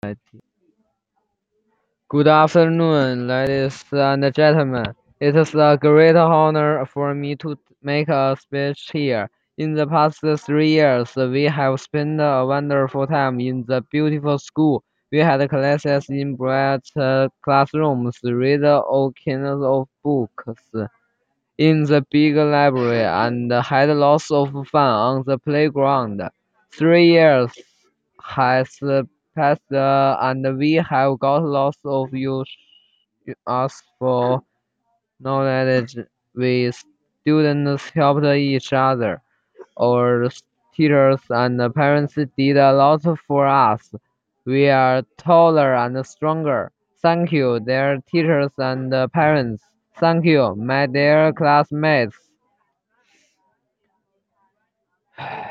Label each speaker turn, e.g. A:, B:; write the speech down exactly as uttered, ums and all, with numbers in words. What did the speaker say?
A: Good afternoon, ladies and gentlemen. It is a great honor for me to make a speech here. In the past three years, we have spent a wonderful time in the beautiful school. We had classes in bright uh, classrooms, read all kinds of books in the big library, and had lots of fun on the playground. Three years has passed, uh, and we have got lots of use us for knowledge. We students helped each other. Our teachers and parents did a lot for us. We are taller and stronger. Thank you, dear teachers and parents. Thank you, my dear classmates.